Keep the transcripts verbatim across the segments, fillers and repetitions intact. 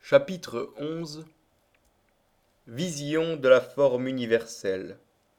Chapitre onze. Vision de la forme universelle.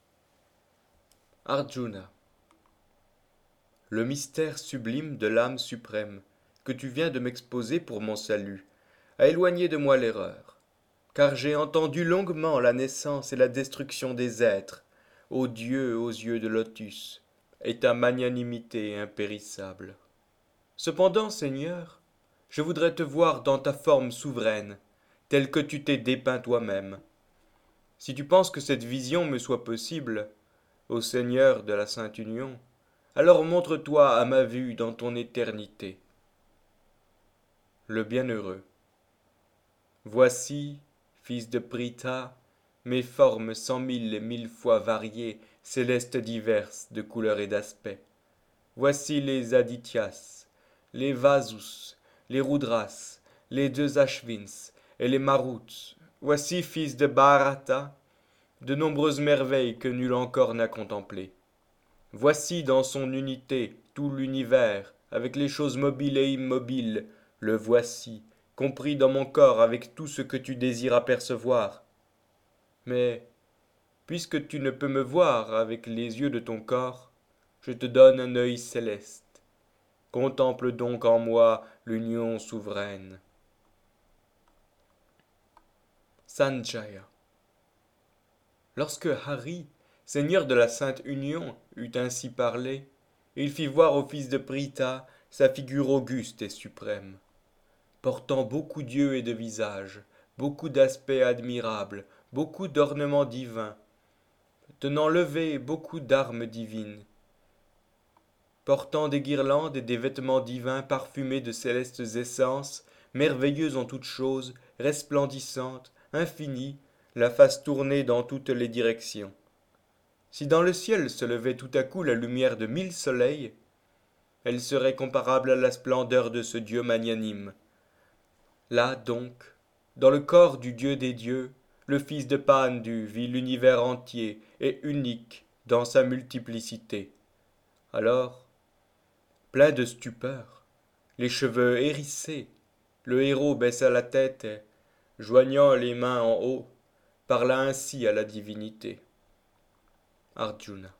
Arjuna. Le mystère sublime de l'âme suprême, que tu viens de m'exposer pour mon salut, a éloigné de moi l'erreur, car j'ai entendu longuement la naissance et la destruction des êtres, ô Dieu aux yeux de lotus, et ta magnanimité impérissable. Cependant, Seigneur, je voudrais te voir dans ta forme souveraine, telle que tu t'es dépeint toi-même. Si tu penses que cette vision me soit possible, ô Seigneur de la Sainte Union, alors montre-toi à ma vue dans ton éternité. Le bienheureux. Voici, fils de Pritha, mes formes cent mille et mille fois variées, célestes diverses de couleur et d'aspect. Voici les Adityas, les Vasus, les Rudras, les deux Ashvins et les Maruts. Voici, fils de Bharata, de nombreuses merveilles que nul encore n'a contemplées. Voici dans son unité tout l'univers, avec les choses mobiles et immobiles, le voici, compris dans mon corps avec tout ce que tu désires apercevoir. Mais, puisque tu ne peux me voir avec les yeux de ton corps, je te donne un œil céleste. Contemple donc en moi l'union souveraine. Sanjaya. Lorsque Hari, seigneur de la Sainte Union, eut ainsi parlé, il fit voir au fils de Pritha sa figure auguste et suprême, portant beaucoup d'yeux et de visages, beaucoup d'aspects admirables, beaucoup d'ornements divins, tenant levées beaucoup d'armes divines, portant des guirlandes et des vêtements divins parfumés de célestes essences, merveilleux en toutes choses, resplendissantes, infinies, la face tournée dans toutes les directions. Si dans le ciel se levait tout à coup la lumière de mille soleils, elle serait comparable à la splendeur de ce Dieu magnanime. Là donc, dans le corps du Dieu des dieux, le fils de Pandu vit l'univers entier et unique dans sa multiplicité. Alors, plein de stupeur, les cheveux hérissés, le héros baissa la tête et, joignant les mains en haut, parla ainsi à la divinité. Arjuna.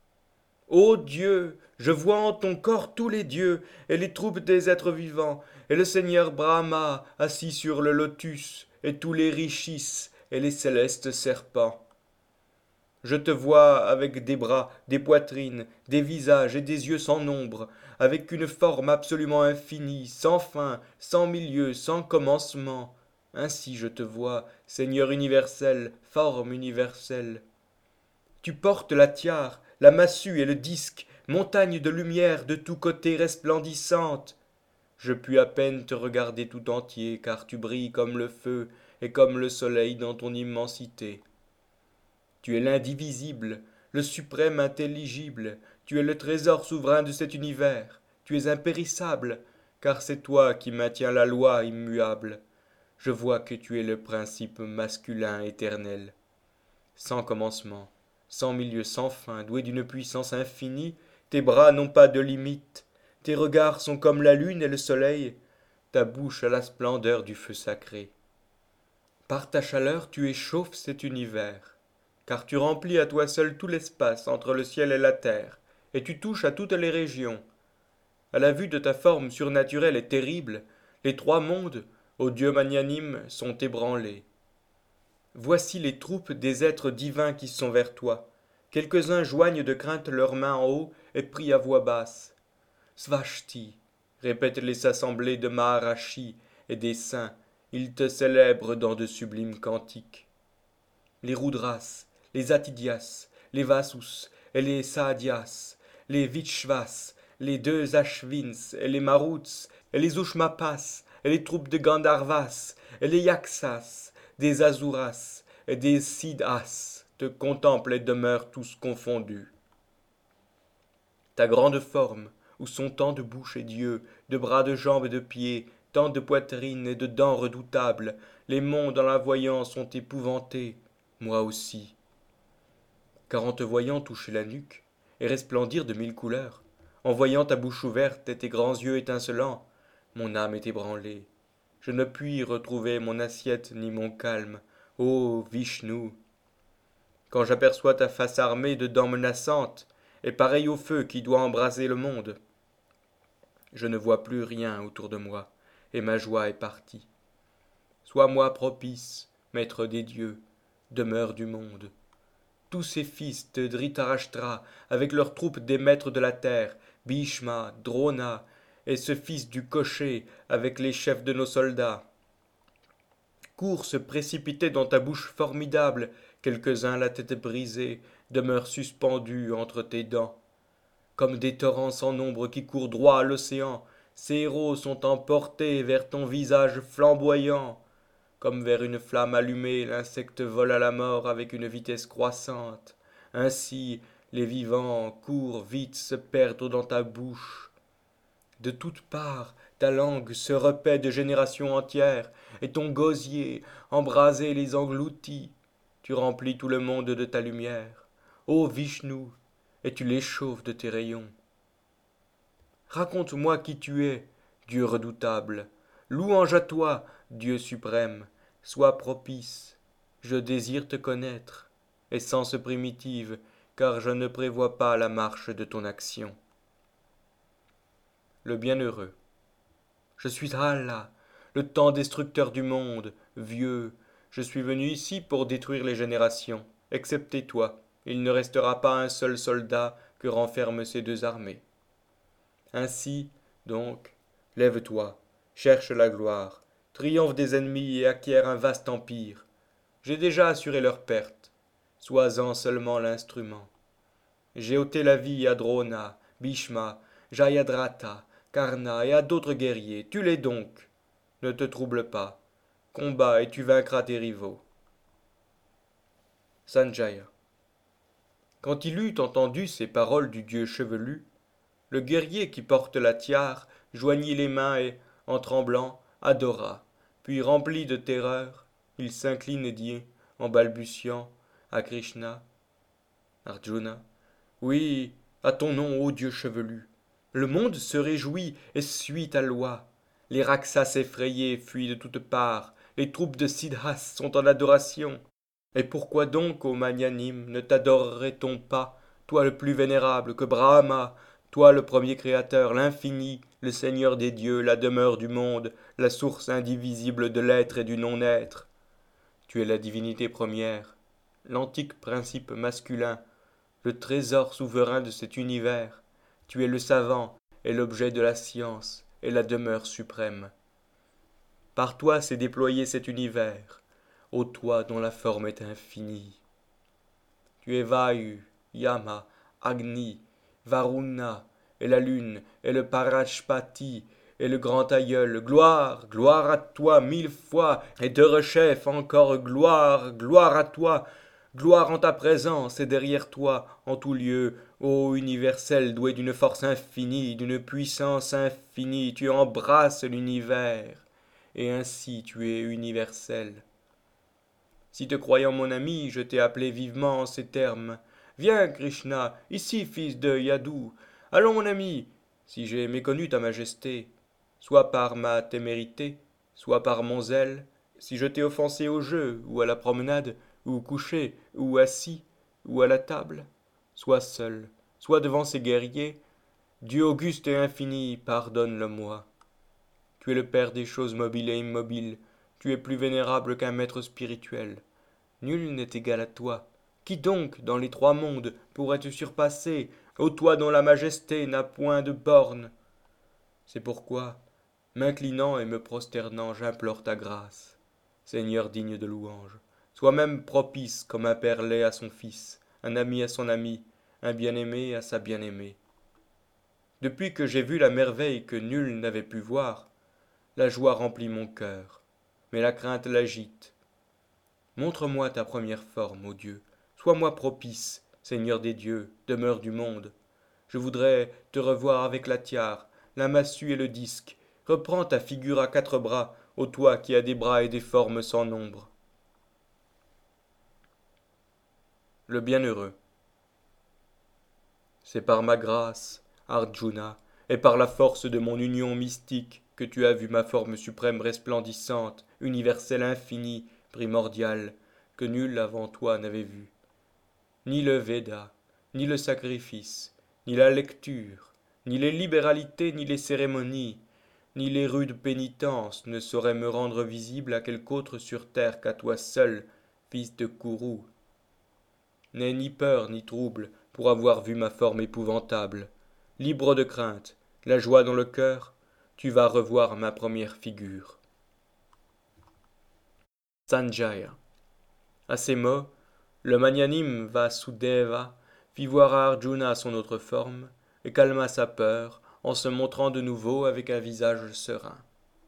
Ô Dieu, je vois en ton corps tous les dieux et les troupes des êtres vivants, et le Seigneur Brahma assis sur le lotus, et tous les rishis et les célestes serpents. Je te vois avec des bras, des poitrines, des visages et des yeux sans nombre, avec une forme absolument infinie, sans fin, sans milieu, sans commencement. Ainsi je te vois, Seigneur universel, forme universelle. Tu portes la tiare, la massue et le disque, montagne de lumière de tous côtés resplendissante. Je puis à peine te regarder tout entier, car tu brilles comme le feu et comme le soleil dans ton immensité. Tu es l'indivisible, le suprême intelligible, tu es le trésor souverain de cet univers, tu es impérissable, car c'est toi qui maintiens la loi immuable. Je vois que tu es le principe masculin éternel, sans commencement, sans milieu, sans fin, doué d'une puissance infinie, tes bras n'ont pas de limite, tes regards sont comme la lune et le soleil, ta bouche a la splendeur du feu sacré. Par ta chaleur tu échauffes cet univers, car tu remplis à toi seul tout l'espace entre le ciel et la terre, et tu touches à toutes les régions. À la vue de ta forme surnaturelle et terrible, les trois mondes, ô Dieu magnanime, sont ébranlés. Voici les troupes des êtres divins qui sont vers toi. Quelques-uns joignent de crainte leurs mains en haut et prient à voix basse. Svashti, répètent les assemblées de Maharashi et des saints, ils te célèbrent dans de sublimes cantiques. Les Rudras, les Atidyas, les Vasus et les Sahadyas, les Vishvas, les deux Ashvins et les Maruts et les Ushmapas et les troupes de Gandharvas et les Yaksas, des Asuras et des Siddhas te contemplent et demeurent tous confondus. Ta grande forme, où sont tant de bouches et d'yeux, de bras, de jambes et de pieds, tant de poitrines et de dents redoutables, les mondes en la voyant sont épouvantés, moi aussi. Car en te voyant toucher la nuque, et resplendir de mille couleurs, en voyant ta bouche ouverte et tes grands yeux étincelants, mon âme est ébranlée, je ne puis retrouver mon assiette ni mon calme. Ô Vishnu, quand j'aperçois ta face armée de dents menaçantes, et pareille au feu qui doit embraser le monde, je ne vois plus rien autour de moi, et ma joie est partie. Sois-moi propice, maître des dieux, demeure du monde. Tous ces fils de Dhritarashtra, avec leurs troupes des maîtres de la terre, Bhishma, Drona, et ce fils du cocher, avec les chefs de nos soldats, courent se précipiter dans ta bouche formidable, quelques-uns la tête brisée, demeurent suspendus entre tes dents. Comme des torrents sans nombre qui courent droit à l'océan, ces héros sont emportés vers ton visage flamboyant. Comme vers une flamme allumée, l'insecte vole à la mort avec une vitesse croissante. Ainsi, les vivants courent vite se perdre dans ta bouche. De toutes parts, ta langue se repaît de générations entières, et ton gosier, embrasé, les engloutit. Tu remplis tout le monde de ta lumière. Ô Vishnu, et tu l'échauffes de tes rayons. Raconte-moi qui tu es, Dieu redoutable. Louange à toi, Dieu suprême. Sois propice. Je désire te connaître, essence primitive, car je ne prévois pas la marche de ton action. Le bienheureux. Je suis Allah, le temps destructeur du monde, vieux. Je suis venu ici pour détruire les générations. Excepté toi, il ne restera pas un seul soldat que renferment ces deux armées. Ainsi, donc, lève-toi, cherche la gloire, triomphe des ennemis et acquiert un vaste empire. J'ai déjà assuré leur perte, sois-en seulement l'instrument. J'ai ôté la vie à Drona, Bhishma, Jayadratha, Karna et à d'autres guerriers, tue-les donc. Ne te trouble pas, combat et tu vaincras tes rivaux. Sanjaya. Quand il eut entendu ces paroles du dieu chevelu, le guerrier qui porte la tiare joignit les mains et, en tremblant, adora. Puis, rempli de terreur, il s'incline et dit, en balbutiant, à Krishna, Arjuna, oui, à ton nom, ô Dieu chevelu. Le monde se réjouit et suit ta loi. Les Raksas effrayés fuient de toutes parts. Les troupes de Siddhas sont en adoration. Et pourquoi donc, ô magnanime, ne t'adorerait-on pas, toi le plus vénérable que Brahma, toi le premier créateur, l'infini, le Seigneur des dieux, la demeure du monde, la source indivisible de l'être et du non-être. Tu es la divinité première, l'antique principe masculin, le trésor souverain de cet univers. Tu es le savant et l'objet de la science et la demeure suprême. Par toi s'est déployé cet univers, ô toi dont la forme est infinie. Tu es Vayu, Yama, Agni, Varuna, et la lune, et le Parashpati, et le grand aïeul. Gloire, gloire à toi mille fois, et de rechef encore gloire, gloire à toi, gloire en ta présence et derrière toi, en tout lieu, ô universel, doué d'une force infinie, d'une puissance infinie, tu embrasses l'univers, et ainsi tu es universel. Si te croyant mon ami, je t'ai appelé vivement en ces termes. Viens, Krishna, ici, fils de Yadu. Allons, mon ami, si j'ai méconnu ta majesté, soit par ma témérité, soit par mon zèle, si je t'ai offensé au jeu, ou à la promenade, ou couché, ou assis, ou à la table, sois seul, sois devant ces guerriers, Dieu auguste et infini, pardonne-le-moi. Tu es le père des choses mobiles et immobiles, tu es plus vénérable qu'un maître spirituel. Nul n'est égal à toi. Qui donc, dans les trois mondes, pourrait te surpasser, ô toi dont la majesté n'a point de bornes? C'est pourquoi, m'inclinant et me prosternant, j'implore ta grâce. Seigneur digne de louange, sois même propice comme un père l'est à son fils, un ami à son ami, un bien-aimé à sa bien-aimée. Depuis que j'ai vu la merveille que nul n'avait pu voir, la joie remplit mon cœur, mais la crainte l'agite. Montre-moi ta première forme, ô Dieu, sois-moi propice, Seigneur des dieux, demeure du monde. Je voudrais te revoir avec la tiare, la massue et le disque. Reprends ta figure à quatre bras, ô toi qui as des bras et des formes sans nombre. Le bienheureux. C'est par ma grâce, Arjuna, et par la force de mon union mystique que tu as vu ma forme suprême resplendissante, universelle infinie, primordiale, que nul avant toi n'avait vue. Ni le Veda, ni le sacrifice, ni la lecture, ni les libéralités, ni les cérémonies, ni les rudes pénitences ne sauraient me rendre visible à quelque autre sur terre qu'à toi seul, fils de Kourou. N'aie ni peur ni trouble pour avoir vu ma forme épouvantable. Libre de crainte, la joie dans le cœur, tu vas revoir ma première figure. Sanjaya. À ces mots, le magnanime Vasudeva fit voir à Arjuna son autre forme et calma sa peur en se montrant de nouveau avec un visage serein.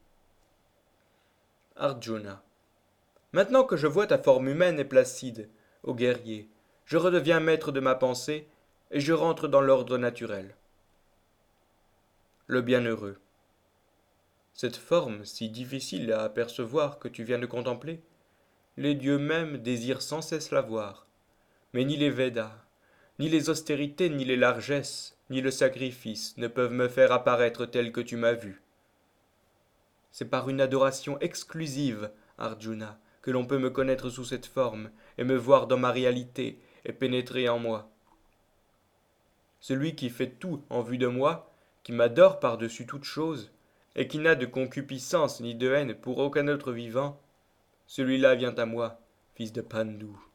Arjuna. Maintenant que je vois ta forme humaine et placide, ô guerrier, je redeviens maître de ma pensée et je rentre dans l'ordre naturel. Le bienheureux. Cette forme si difficile à apercevoir que tu viens de contempler, les dieux mêmes désirent sans cesse la voir, mais ni les Védas, ni les austérités, ni les largesses, ni le sacrifice ne peuvent me faire apparaître tel que tu m'as vu. C'est par une adoration exclusive, Arjuna, que l'on peut me connaître sous cette forme, et me voir dans ma réalité, et pénétrer en moi. Celui qui fait tout en vue de moi, qui m'adore par-dessus toute chose, et qui n'a de concupiscence ni de haine pour aucun autre vivant, celui-là vient à moi, fils de Pandu.